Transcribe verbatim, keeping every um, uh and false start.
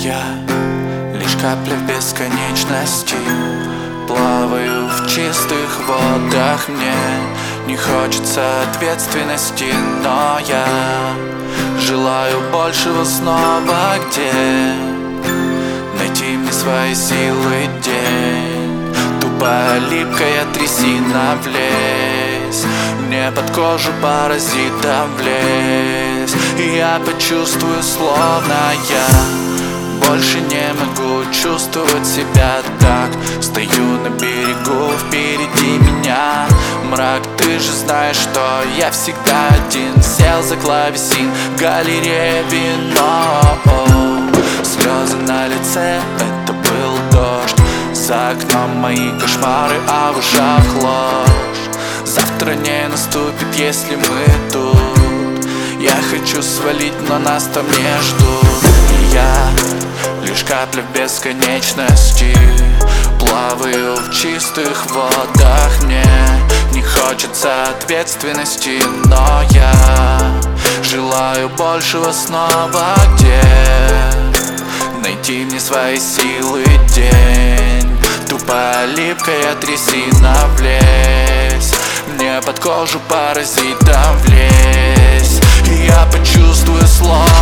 Я лишь капля в бесконечности, плаваю в чистых водах. Мне не хочется ответственности, но я желаю большего снова, где найти мне свои силы день. Тупая липкая трясина, влезь мне под кожу паразитом, влезь, и я почувствую, словно я больше не могу чувствовать себя так. Стою на берегу, впереди меня мрак. Ты же знаешь, что я всегда один. Сел за клавесин в галерее вино. Слезы на лице, это был дождь. За окном мои кошмары, а в ушах ложь. Завтра не наступит, если мы тут. Я хочу свалить, но нас там не ждут. И я лишь капля в бесконечности, плаваю в чистых водах. Мне не хочется ответственности, но я желаю большего снова, где найти мне свои силы день. Тупая липкая трясина, влезь мне под кожу паразитом, влезь, и я почувствую слово.